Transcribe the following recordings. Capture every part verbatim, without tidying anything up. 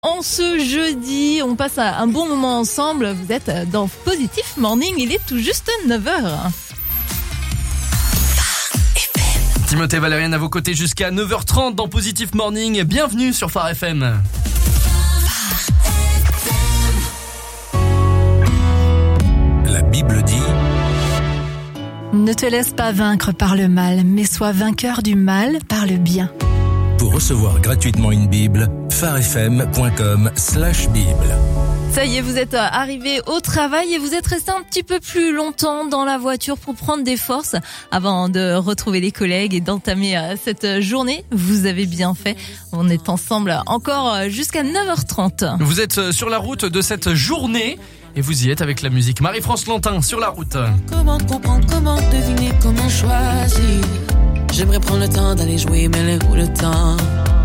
En ce jeudi, on passe un bon moment ensemble. Vous êtes dans Positive Morning, il est tout juste neuf heures. Timothée, Valériane à vos côtés jusqu'à neuf heures trente dans Positive Morning. Bienvenue sur Phare F M. La Bible dit: ne te laisse pas vaincre par le mal, mais sois vainqueur du mal par le bien. Pour recevoir gratuitement une Bible, pharefm.com slash Bible. Ça y est, vous êtes arrivé au travail et vous êtes resté un petit peu plus longtemps dans la voiture pour prendre des forces avant de retrouver les collègues et d'entamer cette journée. Vous avez bien fait. On est ensemble encore jusqu'à neuf heures trente. Vous êtes sur la route de cette journée et vous y êtes avec la musique. Marie-France Lantin sur la route. Comment comprendre, comment deviner, comment choisir? J'aimerais prendre le temps d'aller jouer, mais où le temps?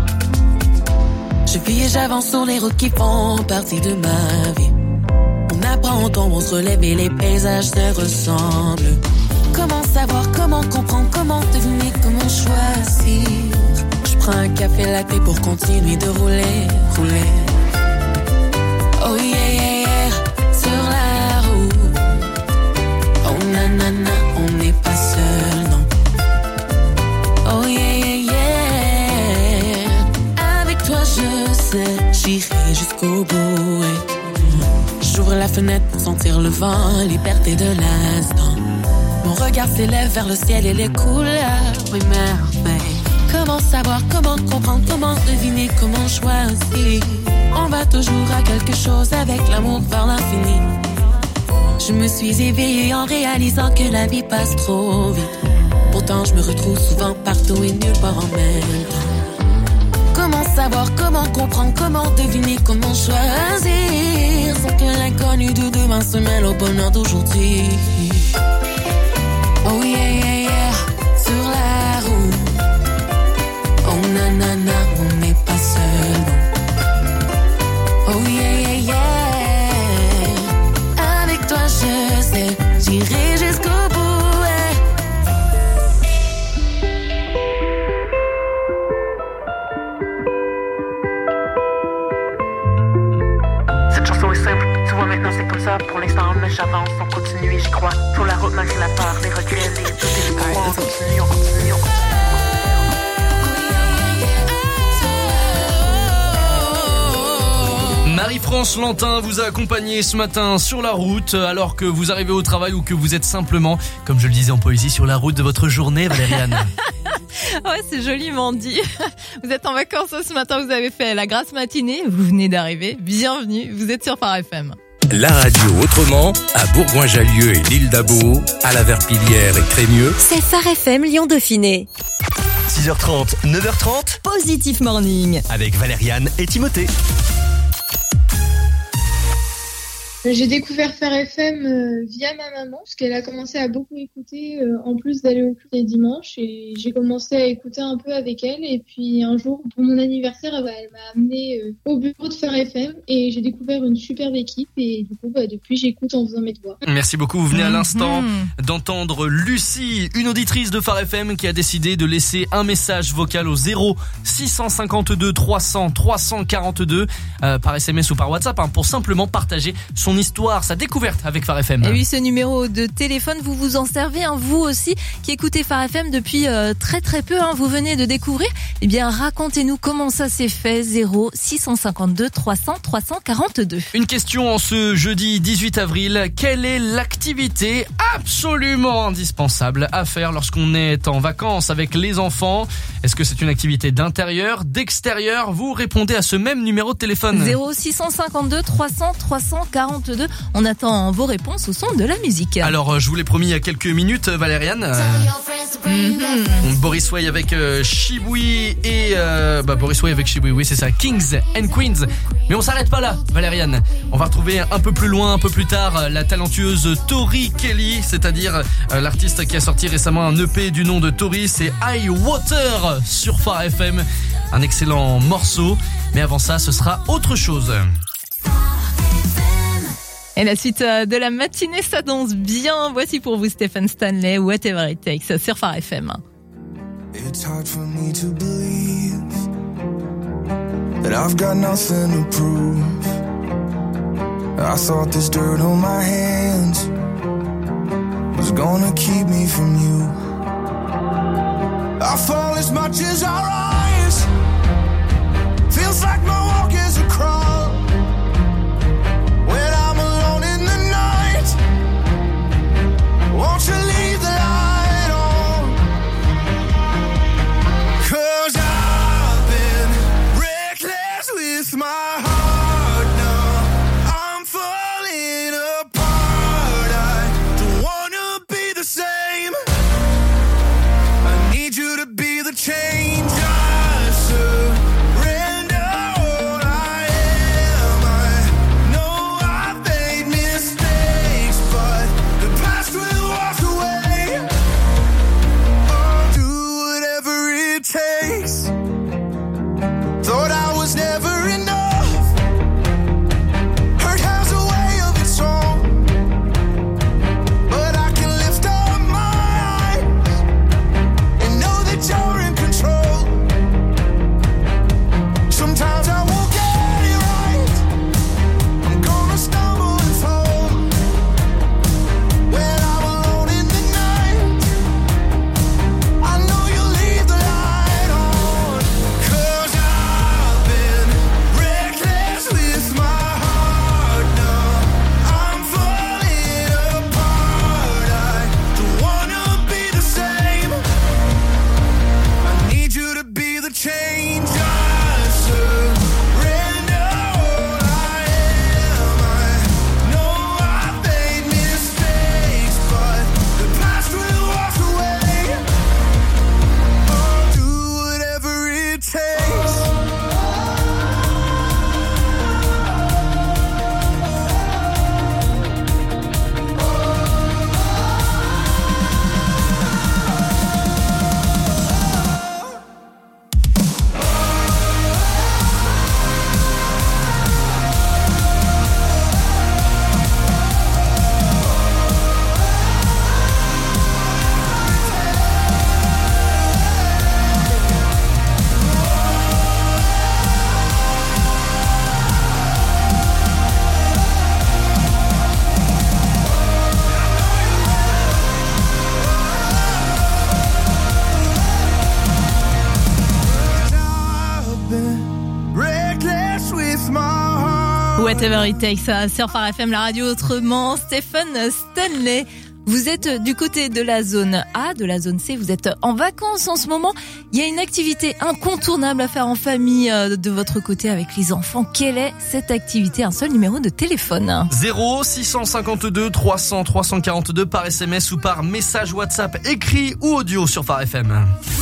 Je vis et j'avance sur les routes qui font partie de ma vie. On apprend, on tombe, on se relève et les paysages se ressemblent. Comment savoir, comment comprendre, comment deviner, comment choisir? Je prends un café latte pour continuer de rouler, rouler. Oh yeah, yeah, yeah, sur la route. Oh nanana, on n'est pas seul, non. Oh yeah, yeah, yeah. Avec toi je sais, j'irai jusqu'au bout. J'ouvre la fenêtre pour sentir le vent, liberté de l'instant. Mon regard s'élève vers le ciel et les couleurs, oui merveille. Comment savoir, comment comprendre, comment deviner, comment choisir? On va toujours à quelque chose avec l'amour vers l'infini. Je me suis éveillée en réalisant que la vie passe trop vite. Pourtant je me retrouve souvent partout et nulle part en même temps. Comment savoir, comment comprendre, comment deviner, comment choisir? Sans que l'inconnu de demain se mêle au bonheur d'aujourd'hui. Oh yeah, yeah, yeah, sur la route. Oh nanana, on n'est pas seul. Oh yeah, yeah, yeah. Avec toi je sais, j'irai jusqu'au bout. Maintenant c'est comme ça, pour l'instant mais j'avance, on continue et j'y crois. Sur la route malgré la peur, les regrets, les doutes et les croix. On continue, on continue, on continue. Marie-France Lantin vous a accompagné ce matin sur la route alors que vous arrivez au travail ou que vous êtes simplement, comme je le disais en poésie, sur la route de votre journée, Valériane. Ouais, c'est joliment dit. Vous êtes en vacances ce matin, vous avez fait la grasse matinée, vous venez d'arriver. Bienvenue, vous êtes sur Phare F M. La radio autrement, à Bourgoin-Jallieu et l'île d'Abo, à la Verpillière et Crémieux. C'est Phare F M Lyon-Dauphiné. six heures trente, neuf heures trente. Positive Morning. Avec Valériane et Timothée. J'ai découvert Phare F M euh, via ma maman, parce qu'elle a commencé à beaucoup écouter, euh, en plus d'aller au culte les dimanches, et j'ai commencé à écouter un peu avec elle, et puis un jour, pour mon anniversaire, bah, elle m'a amené euh, au bureau de Phare F M, et j'ai découvert une superbe équipe, et du coup, bah, depuis, j'écoute en faisant mes devoirs. Merci beaucoup, vous venez à Mmh. l'instant d'entendre Lucie, une auditrice de Phare F M qui a décidé de laisser un message vocal au zéro six cent cinquante-deux trois cents trois cent quarante-deux euh, par S M S ou par WhatsApp hein, pour simplement partager son histoire, sa découverte avec Phare F M. Et oui, ce numéro de téléphone, vous vous en servez, hein, vous aussi qui écoutez Phare F M depuis euh, très très peu, hein, vous venez de découvrir. Eh bien, racontez-nous comment ça s'est fait. Zéro six cent cinquante-deux trois cents trois cent quarante-deux. Une question en ce jeudi dix-huit avril. Quelle est l'activité absolument indispensable à faire lorsqu'on est en vacances avec les enfants? Est-ce que c'est une activité d'intérieur, d'extérieur? Vous répondez à ce même numéro de téléphone. Zéro six cent cinquante-deux trois cents trois cent quarante-deux. On attend vos réponses au son de la musique. Alors, je vous l'ai promis il y a quelques minutes, Valériane. Euh, mm-hmm. Boris Way avec euh, Shibui et euh, bah Boris Way avec Shibui, oui c'est ça, Kings and Queens. Mais on s'arrête pas là, Valériane. On va retrouver un peu plus loin, un peu plus tard, la talentueuse Tori Kelly, c'est-à-dire euh, l'artiste qui a sorti récemment un E P du nom de Tori, c'est High Water sur Phare F M. Un excellent morceau, mais avant ça, ce sera autre chose. Et la suite de la matinée, ça danse bien. Voici pour vous Stephen Stanley, Whatever It Takes sur Phare F M. It's hard for me to believe that I've got nothing to prove. I thought this dirt on my hands was gonna keep me from you. I fall as much as I rise. Feels like my walk is a crawl. When I'm alone in the night, won't you leave the light on? 'Cause I've been reckless with my heart now. I'm falling apart. I don't wanna be the same. I need you to be the change I surrender all I am. I know I've made mistakes, but the past will walk away. I'll do whatever it takes. Thought I was never enough. Hurt has a way of its own. But I can lift up my eyes and know that you're in control. Sometimes I won't get it right. I'm gonna stumble and fall. When I'm alone in the night, I know you'll leave the light on. 'Cause I've been reckless with my heart now. I'm falling apart. I don't wanna be the same. I need you to be the change I surrender all I am. I know I've made mistakes, but the past will walk away. I'll do whatever it takes. I've been reckless with my heart. Whatever it takes, ça, sur Phare F M, la radio autrement. Stephen Stanley. Vous êtes du côté de la zone A, de la zone C, vous êtes en vacances en ce moment. Il y a une activité incontournable à faire en famille euh, de votre côté avec les enfants. Quelle est cette activité? Un seul numéro de téléphone. zéro six cent cinquante-deux trois cents trois cent quarante-deux par S M S ou par message WhatsApp écrit ou audio sur Phare F M.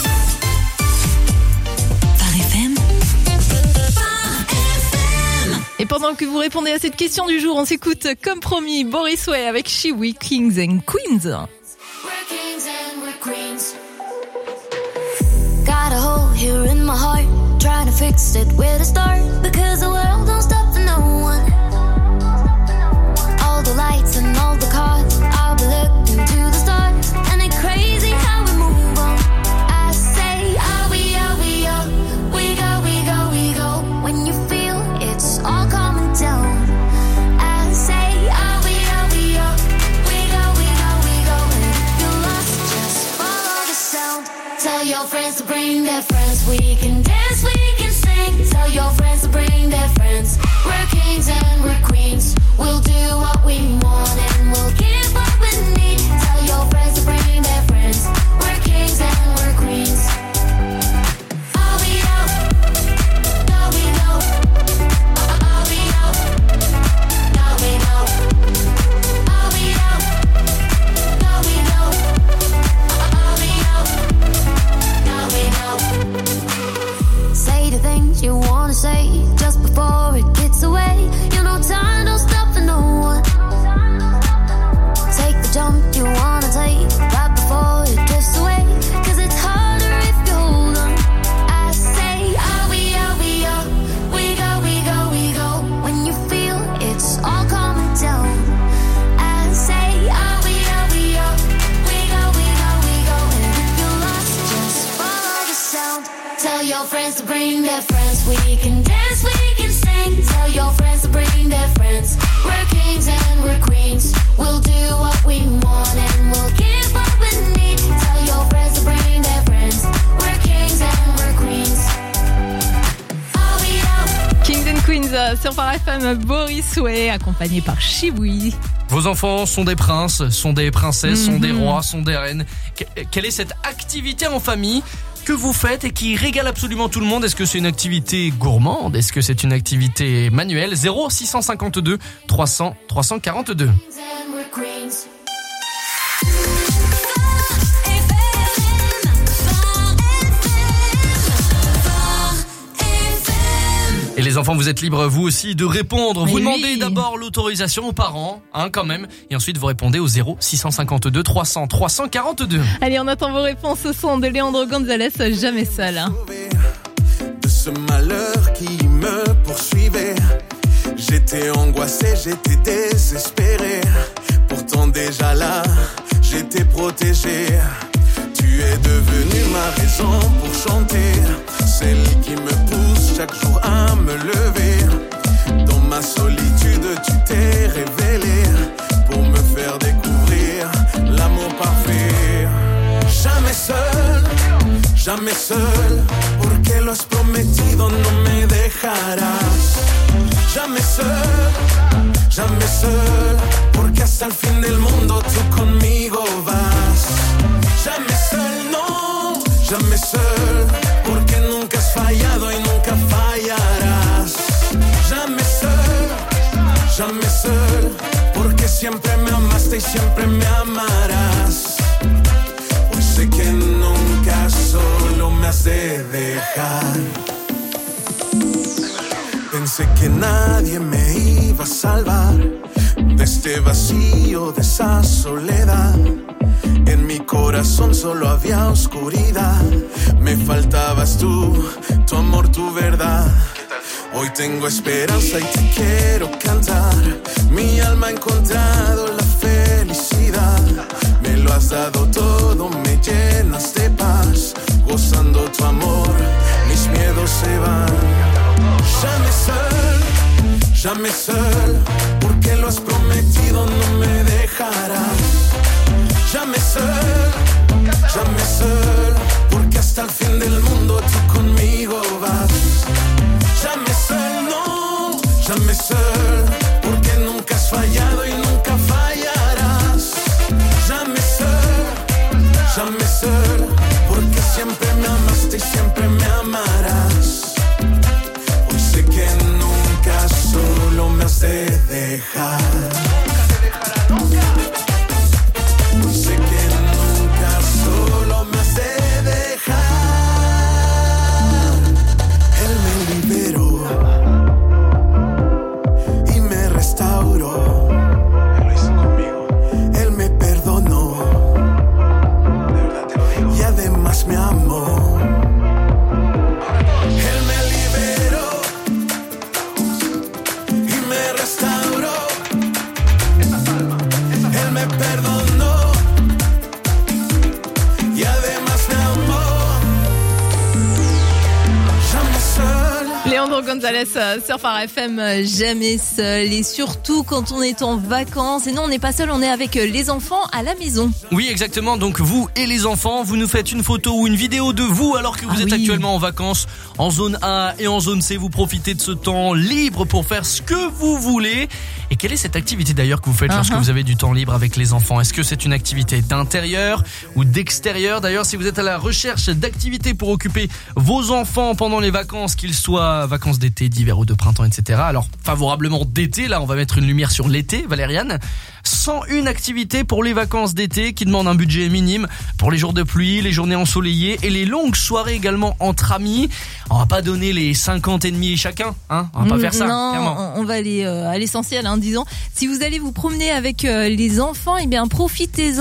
Et pendant que vous répondez à cette question du jour, on s'écoute comme promis Boris Way avec She We Kings and Queens. We're kings and we're queens. Got a hole here in my heart, trying to fix it where to start, because the world don't stop for no one. All the lights and all the cars, I'll be looking to the stars, and it's crazy how we move on. I say, are we, are we, are we go, we go, we go. When you feel it's all coming down, I say, are we, are we, are we go, we go, we go. And if you're lost, just follow the sound. Tell your friends to bring their friends. We can dance, we can sing. Tell your friends to bring their friends. We're kings and we're queens. We'll do what we want and we'll give what we need. Tell your friends to bring their friends. We're kings and we're queens. Are we out? No, we know. Are we out? No, we know. Are we out? No, we know. Are we out? No, we know. Say the things you wanna say just before it gets away. You know time don't stop for no one. Take the jump you wanna take right before it drifts away. 'Cause it's harder if you hold on. I say, are we, are we, are we go, we go, we go. When you feel it's all coming down, I say, are we, are we, are we go, we go, we go. And if you're lost, just follow the sound. Tell your friends to bring their friends. We can dance, your friends to bring their friends. We're kings and we're queens. We'll do what we want and we'll give what we need. Tell your friends to bring their friends. We're kings and we're queens. Are we out? Kings and Queens euh, sur Phare F M, Boris Way, accompagné par Shibui. Vos enfants sont des princes, sont des princesses, Mm-hmm. sont des rois, sont des reines. Que- Quelle est cette activité en famille que vous faites et qui régale absolument tout le monde? Est-ce que c'est une activité gourmande? Est-ce que c'est une activité manuelle? Zéro six cent cinquante-deux trois cents trois cent quarante-deux. Kings and we're queens. Et les enfants, vous êtes libres vous aussi de répondre. Mais vous oui. demandez d'abord l'autorisation aux parents, hein, quand même. Et ensuite vous répondez au zéro six cent cinquante-deux trois cents trois cent quarante-deux. Allez, on attend vos réponses au son de Leandro Gonzalez, Jamais seul. De ce malheur qui me poursuivait. J'étais angoissé, j'étais désespéré. Pourtant déjà là, j'étais protégé. Tu es devenue ma raison pour chanter. Celle qui me pousse chaque jour à me lever. Dans ma solitude, tu t'es révélé pour me faire découvrir l'amour parfait. Jamais seul, jamais seul, porque lo has prometido, no me dejarás. Jamais seul, jamais seul, porque hasta el fin del mundo tú conmigo vas. Jamais seul, no, jamais seul, porque nunca has fallado y nunca fallarás. Jamais seul, jamais seul, porque siempre me amaste y siempre me amarás. Hoy sé que nunca solo me has de dejar. Pensé que nadie me iba a salvar de este vacío, de esa soledad. En mi corazón solo había oscuridad. Me faltabas tú, tu amor, tu verdad. Hoy tengo esperanza y te quiero cantar. Mi alma ha encontrado la felicidad. Me lo has dado todo, me llenas de paz. Gozando tu amor, mis miedos se van. Jamais seul, jamais seul, porque lo has prometido, no me dejarás. Jamais seul, jamais seul, porque hasta el fin del mundo tú conmigo vas. Jamais seul, no, jamais seul, porque nunca has fallado y nunca fallarás. Jamais seul, jamais seul, porque siempre me amaste y siempre me amarás. Hoy sé que nunca solo me has de dejar. Hoy sé que nunca solo me has de dejar. Él me liberó y me restauró. Él lo hizo conmigo. Él me perdonó. De verdad te lo digo. Y además me amó. Él me liberó y me restauró. Él me perdonó y además me amó. Jamais seul. Leandro Gonzalez euh, sur Phare F M, euh, jamais seul. Et surtout quand on est en vacances. Et non, on n'est pas seul, on est avec euh, les enfants à la maison. Oui, exactement. Donc vous et les enfants, vous nous faites une photo ou une vidéo de vous alors que vous Ah êtes oui. actuellement en vacances en zone A et en zone C. Vous profitez de ce temps libre pour faire ce que vous voulez. Et quelle est cette activité d'ailleurs que vous faites lorsque Uh-huh. vous avez du temps libre avec les enfants? Est-ce que c'est une activité d'intérieur ou d'extérieur? D'ailleurs, si vous êtes à la recherche d'activités pour occuper vos enfants pendant les vacances, qu'ils soient vacances d'été, d'hiver ou de printemps, et cetera. Alors, favorablement d'été, là on va mettre une lumière sur l'été, Valériane. cent une activités pour les vacances d'été qui demandent un budget minime pour les jours de pluie, les journées ensoleillées et les longues soirées également entre amis. On va pas donner les cinquante et demi chacun, hein. On va pas Mm, faire ça, non, clairement. on on va aller euh, à l'essentiel, hein, disons. Si vous allez vous promener avec euh, les enfants, eh bien profitez-en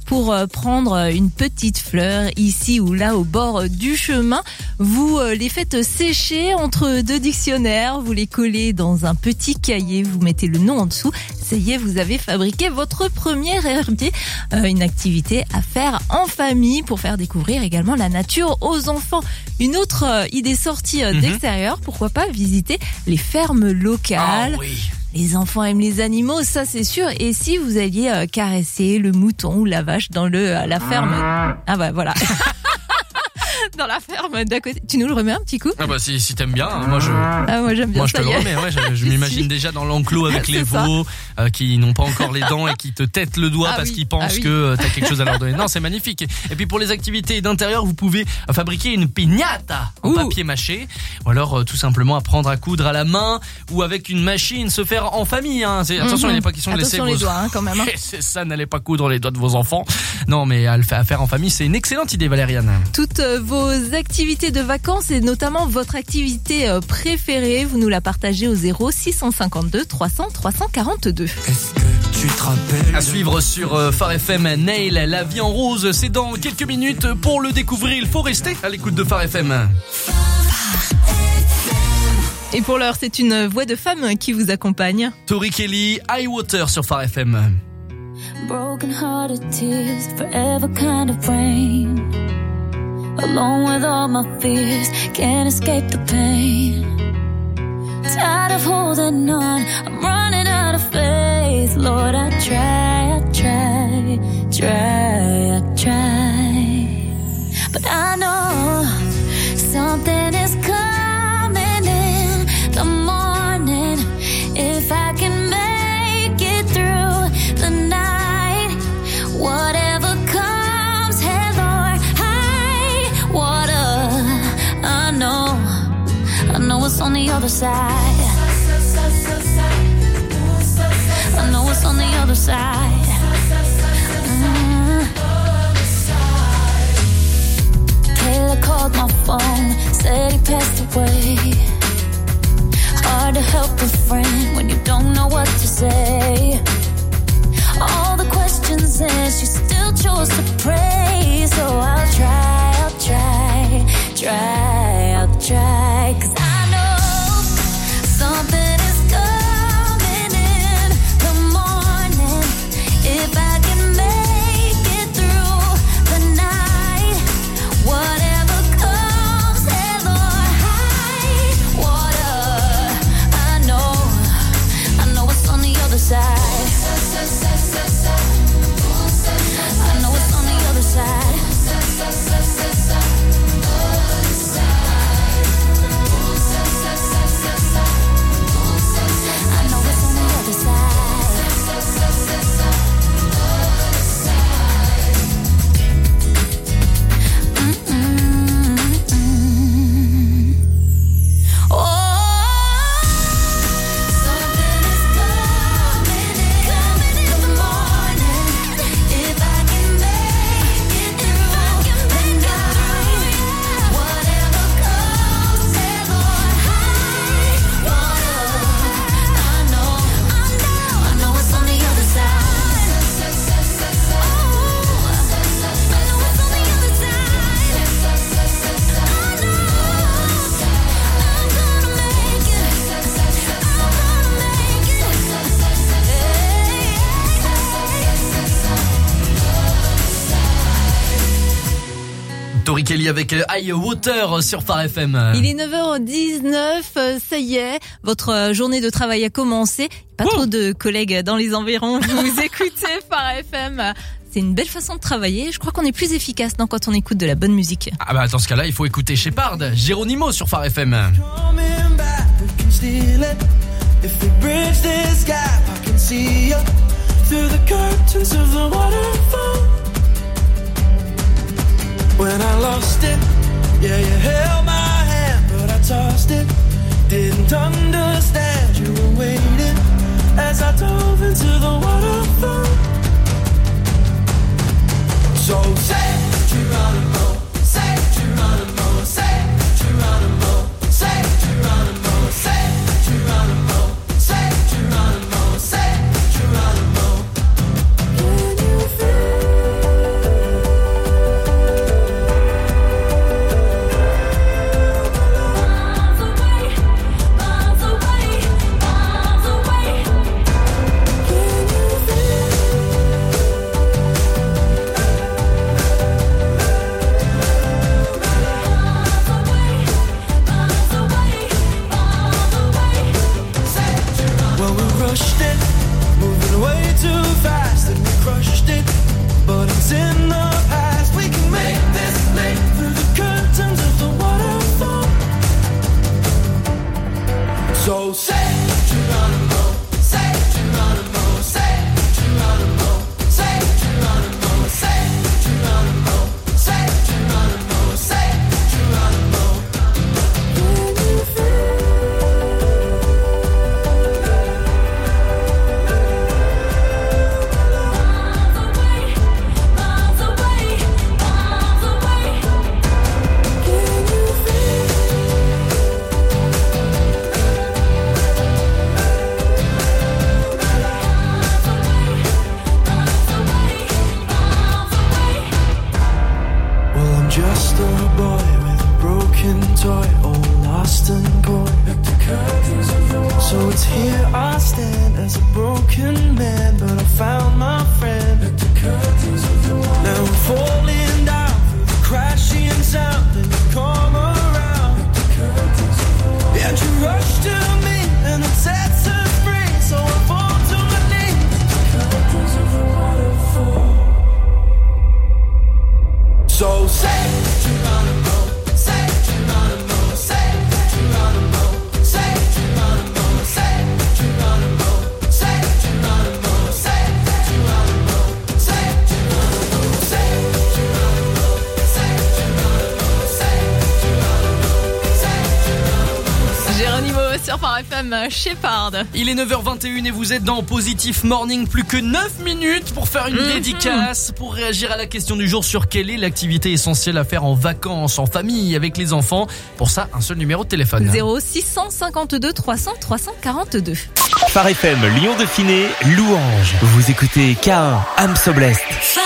pour euh, prendre une petite fleur ici ou là au bord du chemin. Vous euh, les faites sécher entre deux dictionnaires, vous les collez dans un petit cahier, vous mettez le nom en dessous. Ça y est, vous avez fabriqué votre premier herbier. Euh, une activité à faire en famille pour faire découvrir également la nature aux enfants. Une autre euh, idée sortie euh, Mhm. d'extérieur, pourquoi pas visiter les fermes locales. Ah oui. Les enfants aiment les animaux, ça c'est sûr. Et si vous alliez euh, caresser le mouton ou la vache dans le à la ferme, ah bah voilà. Dans la ferme d'à côté. Tu nous le remets un petit coup? Ah bah si, si t'aimes bien, hein, moi je... Ah moi j'aime bien Moi je ça. te le y est. remets, ouais, je, je m'imagine déjà dans l'enclos avec C'est les ça. veaux euh, qui n'ont pas encore les dents et qui te têtent le doigt Ah parce oui, qu'ils pensent ah oui. que euh, t'as quelque chose à leur donner. Non, c'est magnifique. Et puis pour les activités d'intérieur, vous pouvez euh, fabriquer une piñata en Ouh. papier mâché ou alors euh, tout simplement apprendre à coudre à la main ou avec une machine, se faire en famille. Hein. C'est, attention, Mhm. il n'est pas question de laisser Attention vos... les doigts hein, quand même. hein. C'est ça, n'allez pas coudre les doigts de vos enfants. Non, mais à le faire, à faire en famille, c'est une excellente idée, Valériane. Toutes euh, vos activités de vacances et notamment votre activité euh, préférée, vous nous la partagez au zéro six cent cinquante-deux trois cents trois cent quarante-deux. Est-ce que tu te rappelles? À suivre sur euh, Phare F M, Nail, La vie en rose, c'est dans quelques minutes. Pour le découvrir, il faut rester à l'écoute de Phare F M. Et pour l'heure, c'est une voix de femme qui vous accompagne. Tori Kelly, High Water sur Phare F M. Broken hearted tears, forever kind of rain. Alone with all my fears, can't escape the pain. Tired of holding on, I'm running out of faith. Lord, I try, I try, try, I try. But I know something is coming in the morning. If I can make it through the night, whatever comes, hey Lord, high water. I know, I know it's on the other side. I know it's on the other side. Mm. Taylor called my phone, said he passed away. Hard to help a friend when you don't know what to say. All the questions and she still chose to pray. So I'll try, I'll try, try, I'll try. Cause I know something is coming in the morning. If I can make it through the night, whatever comes, hey Lord, high water. I know, I know it's on the other side. I know it's on the other side. I know it's on the other side. Mm-mm-mm. Oh, something is coming in, coming in the morning. If I can make it through the night, whatever comes, hey Lord, high water. I know, I know, I know it's on the other side. Oh, I know it's on the other side. I know I'm gonna make it. I'm gonna make Tori Kelly avec euh, High Water sur Phare F M. Il est neuf heures dix-neuf, euh, ça y est, votre euh, journée de travail a commencé. Pas trop de collègues dans les environs, vous écoutez Phare F M. C'est une belle façon de travailler. Je crois qu'on est plus efficace non, quand on écoute de la bonne musique. Ah bah dans ce cas-là, il faut écouter Shepard, Geronimo sur Phare F M. Coming back, we can steal it. If we bridge this gap, I can see you through the curtains of the waterfall. When I lost it, yeah, you held my hand, but I tossed it. Didn't understand you were waiting as I dove into the waterfall. So say Geronimo, say Geronimo, say Geronimo, say Geronimo, say Geronimo, say Geronimo, say Geronimo. Can you feel rushed it, moving way too fast and we crushed it. But it's in the past. We can make this leap through the curtains of the waterfall. So say Geronimo, say Geronimo, say Geronimo, say Geronimo, say Geronimo, say Geronimo, say Geronimo. Just a boy with a broken toy, all lost and coy. So it's here I stand as a broken man, but I found my friend. Now I'm falling down through the crashing sound, and you come around. And you rush to me, and it sets us free. So I fall to my knees. So say Geronimo, say Geronimo, say Geronimo, say Geronimo, say Geronimo, say Geronimo, say Geronimo, say Geronimo, say Geronimo, say Geronimo, say Geronimo, say Geronimo sur Phare F M, Shepard. Il est neuf heures vingt et une et vous êtes dans Positif Morning. Plus que neuf minutes pour faire une mmh. dédicace, pour réagir à la question du jour sur quelle est l'activité essentielle à faire en vacances, en famille, avec les enfants. Pour ça, un seul numéro de téléphone. zéro six cinquante-deux trois cents trois cent quarante-deux. Phare F M, Lyon Dauphiné, Louange. Vous écoutez K un, I'm So Blessed.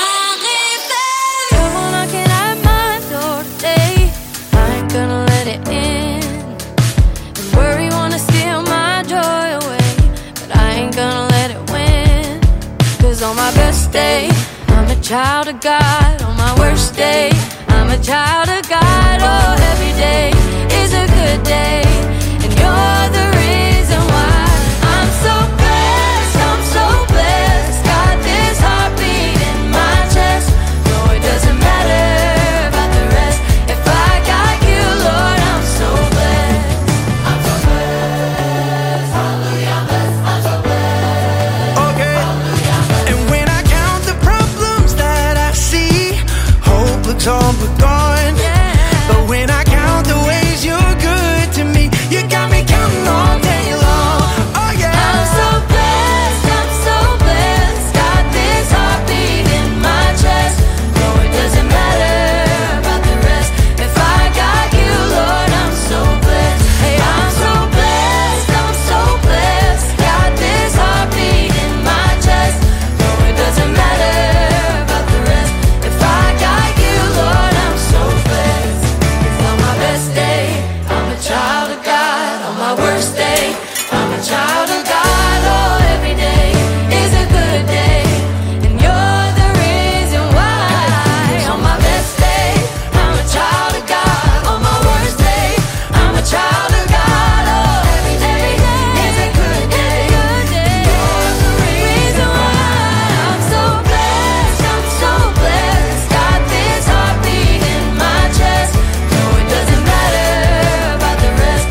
On my best day, I'm a child of God. On my worst day, I'm a child of God. Oh, every day is a good day, and you're the reason why I'm so blessed. I'm so blessed. Got this heartbeat in my chest. No, it doesn't matter about the rest. If I got you, Lord, I'm so blessed. I'm so blessed. Hallelujah, I'm blessed. I'm so blessed. Okay. And when I count the problems that I see, hope looks all but gone. Yeah. But when I count the ways you're good to me, you got me counting all day long. Oh yeah. I'm so blessed, I'm so blessed. Got this heartbeat in my chest. No, it doesn't matter about the rest. If I got you, Lord, I'm so blessed. Hey, I'm so blessed, I'm so blessed. Got this heartbeat in my chest. No, it doesn't matter about the rest. If I got you, Lord, I'm so blessed. 'Cause on my best day, I'm a child of God. On my worst day, I'm a child of God. Oh, every day is a good day, and you're the reason why. On my best day, I'm a child of God. On my worst day, I'm a child of God. Oh, every day is a good day, and you're the reason why. I'm so blessed, I'm so blessed. Got this heartbeat in my chest. No, it doesn't matter about the rest.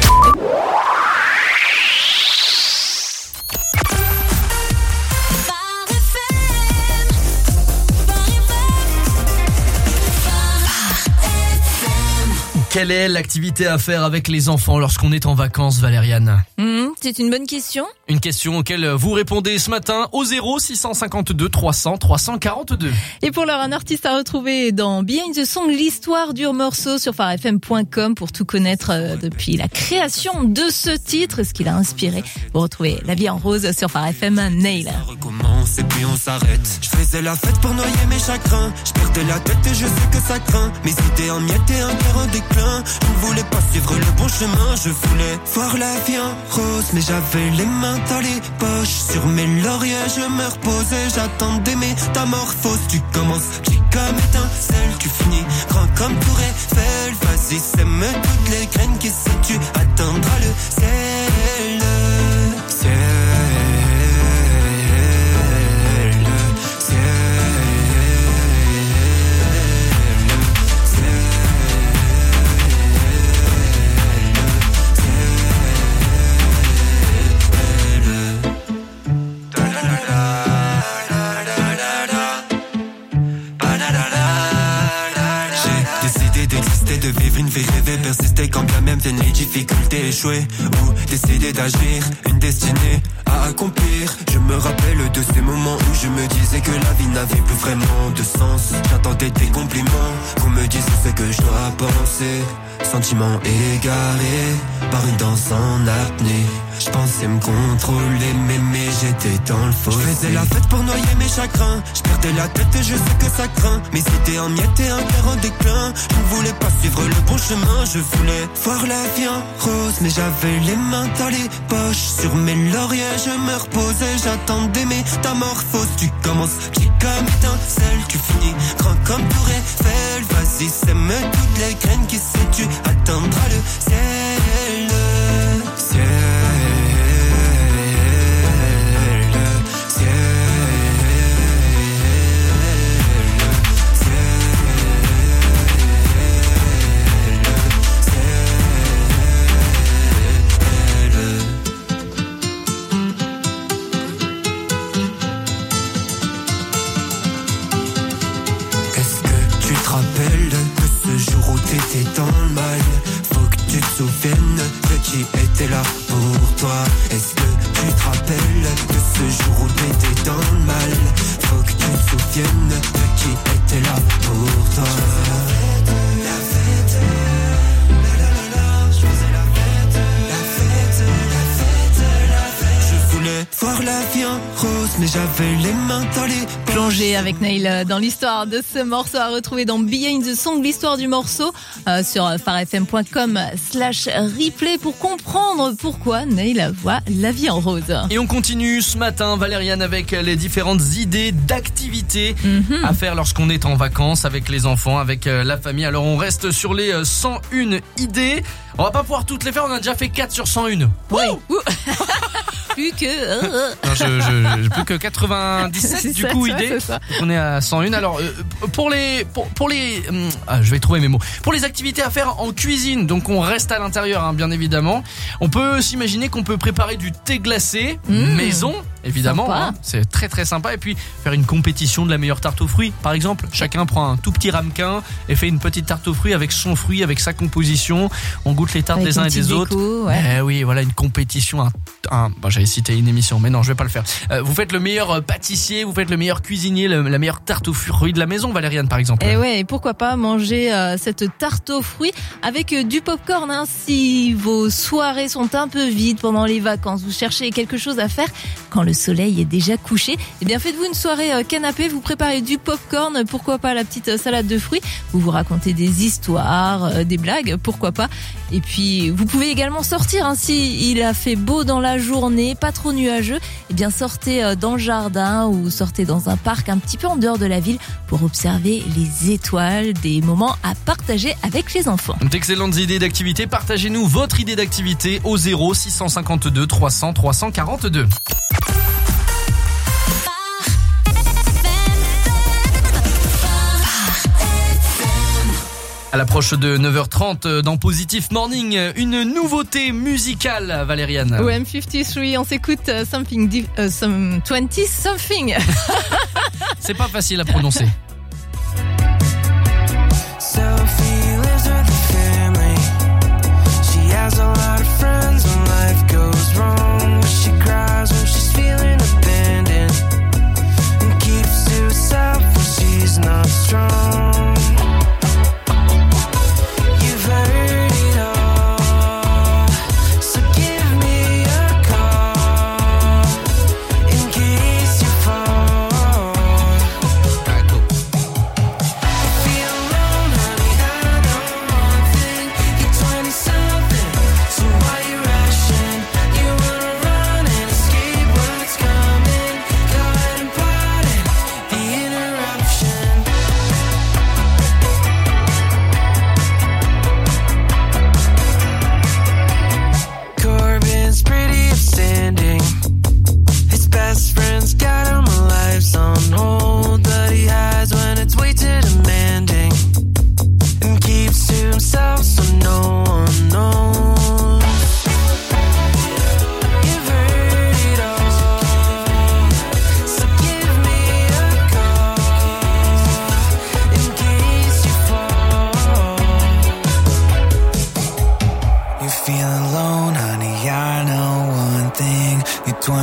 Quelle est l'activité à faire avec les enfants lorsqu'on est en vacances, Valériane? Mmh, c'est une bonne question. Une question auquel vous répondez ce matin au zéro six cinquante-deux trois cents trois cent quarante-deux. Et pour l'heure, un artiste à retrouver dans Behind the Song, l'histoire du morceau sur phare f m point com pour tout connaître euh, depuis la création de ce titre, ce qu'il a inspiré. Vous retrouvez La vie en rose sur Phare F M, Nail. Ça recommence et puis on s'arrête. Je faisais la fête pour noyer mes chagrins. Je perdais la tête et je sais que ça craint. Mes idées en miettes et un cœur en déclin. Je ne voulais pas suivre le bon chemin. Je voulais voir la vie en rose, mais j'avais les mains dans les poches. Sur mes lauriers je me reposais. J'attendais métamorphoses. Tu commences petit comme étincelle. Tu finis grand comme Tour Eiffel. Vas-y, sème toutes les graines qui se tu atteindras le ciel. Ciel. difficulté échouée ou décider d'agir, une destinée à accomplir. Je me rappelle de ces moments où je me disais que la vie n'avait plus vraiment de sens. J'attendais des compliments, qu'on me dise ce que je dois penser. Sentiments égarés par une danse en apnée. Je pensais me contrôler, mais, mais j'étais dans le fossé. Je faisais la fête pour noyer mes chagrins. Je perdais la tête et je sais que ça craint. Mes idées en miettes et un cœur en déclin. Je ne voulais pas suivre le bon chemin. Je voulais voir la vie en rose, mais j'avais les mains dans les poches. Sur mes lauriers je me reposais. J'attendais métamorphoses. Tu commences petit comme étincelle. Tu finis grand comme tour Eiffel. Vas-y, sème toutes les graines qui sais tu atteindras le ciel. Ciel. T'étais dans le mal, faut que tu te souviennes de qui était là pour toi. Est-ce que tu te rappelles de ce jour où t'étais dans le mal? Faut que tu te souviennes de qui était là pour toi. La fête, la la la la, je faisais la fête, la fête, la fête, la fête. Je voulais voir la vie en rose, mais j'avais les mains dans les Plongé avec Nail dans l'histoire de ce morceau à retrouver dans Behind the Song, l'histoire du morceau euh, sur farfm point com slash replay pour comprendre pourquoi Nail voit la vie en rose. Et on continue ce matin, Valériane, avec les différentes idées d'activités mm-hmm. à faire lorsqu'on est en vacances avec les enfants, avec la famille. Alors on reste sur les cent une idées. On va pas pouvoir toutes les faire, on a déjà fait quatre sur cent un. Oui. Plus que... Non, je, je, je, plus que quatre-vingt-dix-sept c'est du ça, coup idées. On est à cent un. Alors euh, pour les pour, pour les hum, ah, je vais trouver mes mots. Pour les activités à faire en cuisine, donc on reste à l'intérieur hein, bien évidemment. On peut s'imaginer qu'on peut préparer du thé glacé mmh, maison évidemment, hein, c'est très très sympa et puis faire une compétition de la meilleure tarte aux fruits par exemple. Chacun prend un tout petit ramequin et fait une petite tarte aux fruits avec son fruit, avec sa composition. On goûte les tartes avec des uns et des déco, autres. Ouais. Eh oui, voilà une compétition un, un bon, j'allais citer une émission mais non, je vais pas le faire. Euh, vous faites le meilleur pâtissier, vous faites le meilleur cuisinier, le, la meilleure tarte aux fruits de la maison, Valériane par exemple. Et ouais, et pourquoi pas manger euh, cette tarte aux fruits avec euh, du popcorn hein, si vos soirées sont un peu vides pendant les vacances, vous cherchez quelque chose à faire quand le soleil est déjà couché. Eh bien faites-vous une soirée euh, canapé, vous préparez du popcorn, pourquoi pas la petite euh, salade de fruits, vous vous racontez des histoires, euh, des blagues, pourquoi pas. Et puis vous pouvez également sortir hein, si il a fait beau dans la journée, pas trop nuageux, eh bien sortez euh, dans le jardin ou sortez dans un parc un petit peu en dehors de la ville pour observer les étoiles, des moments à partager avec les enfants. D'excellentes idées d'activité, partagez-nous votre idée d'activité au zéro six cent cinquante-deux trois cents trois cent quarante-deux. À l'approche de neuf heures trente dans Positive Morning, une nouveauté musicale, Valériane. O M cinquante-trois, on s'écoute something, diff, uh, some twenty something. C'est pas facile à prononcer. Sophie lives with her family. She has a lot of friends when life goes wrong. She cries when she's feeling abandoned and keeps to herself when she's not strong.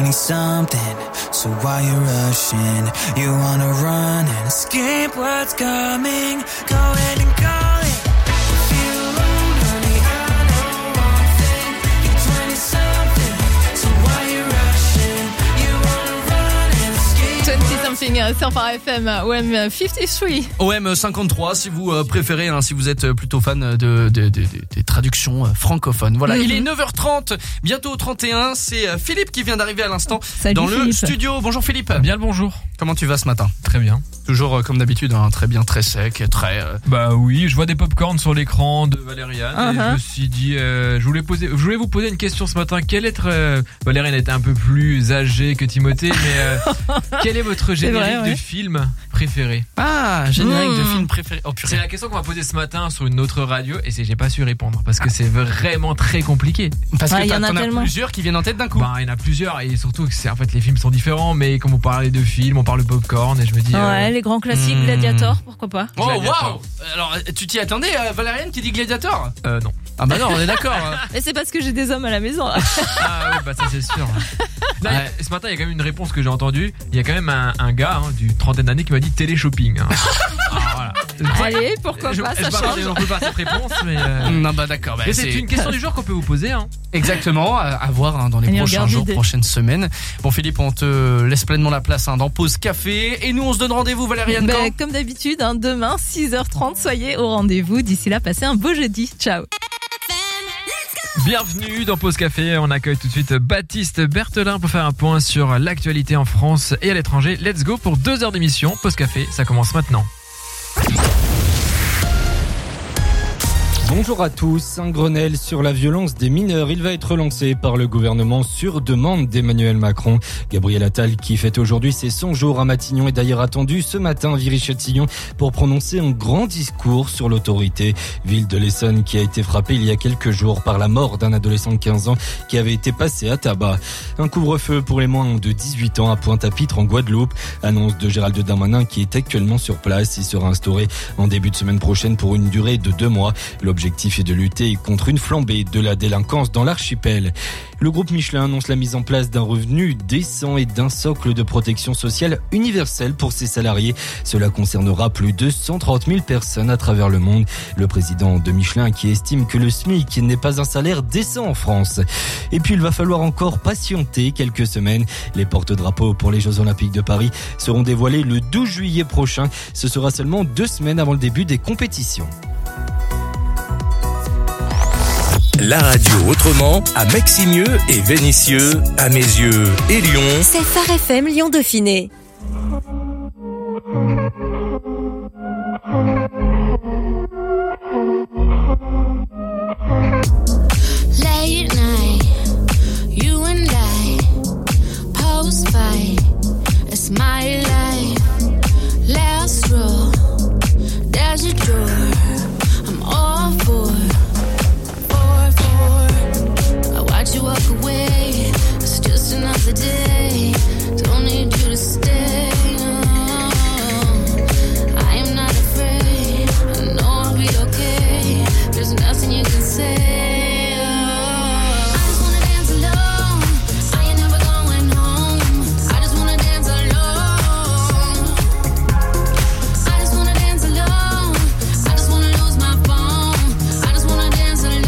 twenty something, so why you rushing? You wanna run and escape what's coming? Go ahead and call it. Feel alone, honey, I know one thing. You're twenty something, so why you rushing? You wanna run and escape. twenty something sur Phare F M, O M cinquante-trois. O M cinquante-trois si vous euh, préférez, hein, si vous êtes plutôt fan de, de, de, de des traductions euh, francophones. Voilà, mm-hmm. Il est neuf heures trente, bientôt trente et un. C'est euh, Philippe qui vient d'arriver à l'instant. Salut dans Philippe. Le studio. Bonjour Philippe. Bien le bonjour. Comment tu vas ce matin? Très bien. Toujours euh, comme d'habitude, hein, très bien, très sec, très. Euh... Bah oui, je vois des pop-corn sur l'écran de Valériane. Uh-huh. Et je me suis dit, euh, je voulais poser, je voulais vous poser une question ce matin. Quel est euh, Valériane était un peu plus âgée que Timothée, mais euh, quel est votre générique vrai, ouais. de film préféré? Ah, générique mmh. de film préféré. Oh, c'est la question qu'on m'a posée ce matin sur une autre radio et c'est, j'ai pas su répondre parce que ah. c'est vraiment très compliqué. Parce ouais, que y en a t'en as tellement. plusieurs qui viennent en tête d'un coup. Bah, il y en a plusieurs et surtout que c'est en fait les films sont différents, mais comme vous parlez de films, on parle de popcorn et je me dis. Ouais, euh, les grands classiques, mmh. Gladiator, pourquoi pas? Oh Gladiator. waouh! Alors tu t'y attendais, euh, Valériane qui dit Gladiator? Euh non. Ah bah non, on est d'accord. Hein. Mais c'est parce que j'ai des hommes à la maison. Ah oui, bah ça c'est sûr. Là, ouais. Ce matin, il y a quand même une réponse que j'ai entendue. Il y a quand même un, un gars hein, du trentaine d'années qui m'a dit télé-shopping. Hein. Ah, voilà. Allez, pourquoi je, pas, je ça change. Je ne peux pas cette réponse, mais... Euh... Non bah d'accord. Bah, mais c'est, c'est une question du jour qu'on peut vous poser. Hein. Exactement, à, à voir hein, dans les Allez, prochains jours, l'idée. prochaines semaines. Bon Philippe, on te laisse pleinement la place hein, dans Pause Café. Et nous, on se donne rendez-vous, Valériane, bah, quand comme d'habitude, hein, demain, six heures trente, soyez au rendez-vous. D'ici là, passez un beau jeudi. Ciao. Bienvenue dans Pause Café, on accueille tout de suite Baptiste Berthelin pour faire un point sur l'actualité en France et à l'étranger. Let's go pour deux heures d'émission. Pause Café, ça commence maintenant. Bonjour à tous. Un Grenelle sur la violence des mineurs. Il va être lancé par le gouvernement sur demande d'Emmanuel Macron. Gabriel Attal, qui fête aujourd'hui ses cent jours à Matignon, est d'ailleurs attendu ce matin à Viry-Châtillon pour prononcer un grand discours sur l'autorité. Ville de l'Essonne qui a été frappée il y a quelques jours par la mort d'un adolescent de quinze ans qui avait été passé à tabac. Un couvre-feu pour les moins de dix-huit ans à Pointe-à-Pitre en Guadeloupe. Annonce de Gérald Darmanin qui est actuellement sur place. Il sera instauré en début de semaine prochaine pour une durée de deux mois. L'objectif est de lutter contre une flambée de la délinquance dans l'archipel. Le groupe Michelin annonce la mise en place d'un revenu décent et d'un socle de protection sociale universel pour ses salariés. Cela concernera plus de cent trente mille personnes à travers le monde. Le président de Michelin qui estime que le SMIC n'est pas un salaire décent en France. Et puis il va falloir encore patienter quelques semaines. Les porte-drapeaux pour les Jeux Olympiques de Paris seront dévoilés le douze juillet prochain. Ce sera seulement deux semaines avant le début des compétitions. La radio autrement à Meximieux et Vénissieux, à Mézieux et Lyon. C'est Phare F M Lyon Dauphiné. Late night, you and I, post fight, it's my life. Last row, there's a door, I'm all for. Watch you walk away, it's just another day. Don't need you to stay. Oh, I am not afraid, I know I'll be okay. There's nothing you can say. Oh, I just wanna dance alone, I ain't never going home. I just wanna dance alone. I just wanna dance alone, I just wanna lose my phone. I just wanna dance alone.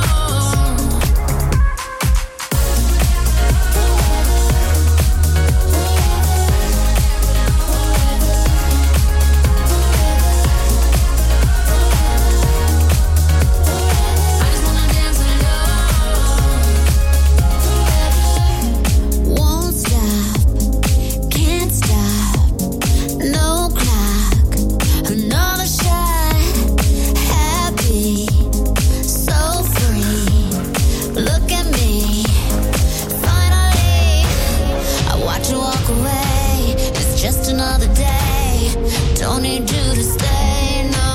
Won't stop, can't stop, no clock, another shot, happy, so free, look at me, finally, I watch you walk away, it's just another day, don't need you to stay, no,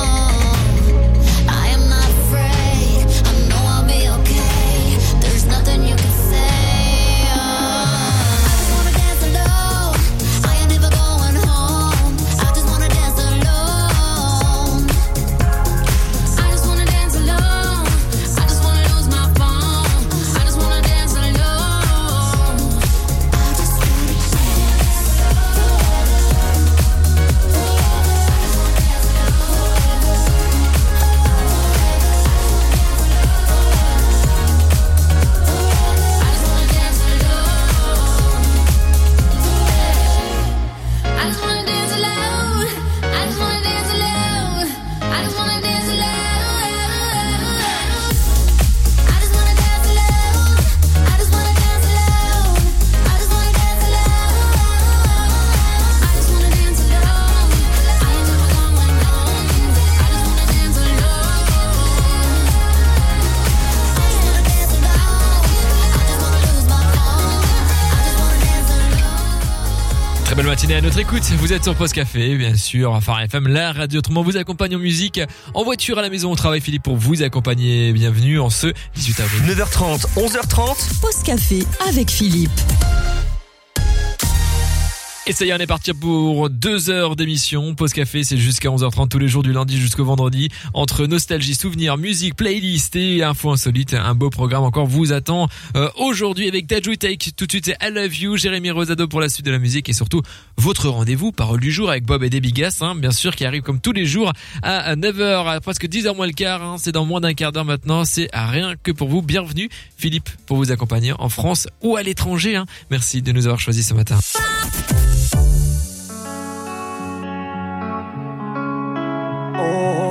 I am not afraid, I know I'll be okay, there's nothing you can say. I just wanna dance alone, I ain't never going home. I just wanna dance alone. I just wanna dance alone. I just wanna lose my phone. I just wanna dance alone. belle matinée à notre écoute. Vous êtes sur Pause Café, bien sûr. Enfin, F M, la radio autrement vous accompagne en musique, en voiture, à la maison, au travail. Philippe pour vous accompagner. Bienvenue en ce dix-huit avril. neuf heures trente, onze heures trente. Pause Café avec Philippe. Et ça y est, on est parti pour deux heures d'émission. Pause Café, c'est jusqu'à onze heures trente tous les jours du lundi jusqu'au vendredi. Entre nostalgie, souvenirs, musique, playlist et infos insolites, un beau programme encore vous attend euh, aujourd'hui avec Daju Take. Tout de suite, c'est I Love You, Jérémy Rosado pour la suite de la musique et surtout votre rendez-vous, parole du jour avec Bob et Debbie Gass, hein, bien sûr, qui arrive comme tous les jours à neuf heures, à presque dix heures moins le quart. Hein, c'est dans moins d'un quart d'heure maintenant. C'est à rien que pour vous. Bienvenue, Philippe, pour vous accompagner en France ou à l'étranger. Hein. Merci de nous avoir choisis ce matin. Oh,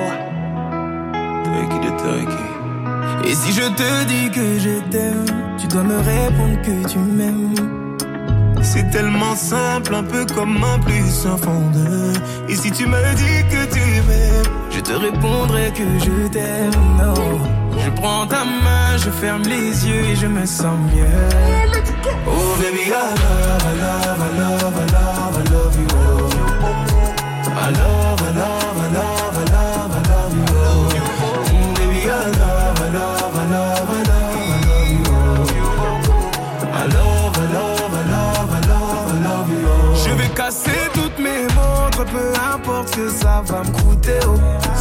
take it, take it. Et si je te dis que je t'aime, tu dois me répondre que tu m'aimes. C'est tellement simple, un peu comme un plus un fond de. Et si tu me dis que tu m'aimes, je te répondrai que je t'aime. Oh, je prends ta main, je ferme les yeux et je me sens mieux. Oh baby, I love, I love, I love, I love, I love you. Oh. I love, I love, I love, I love, I love you. Oh. Mm, baby, I love, I love, I love, I love, I love you. Oh. I love, I love, I love, I love, I love you. Oh. Je vais casser toutes mes montres, peu importe ce que ça va me coûter. Oh.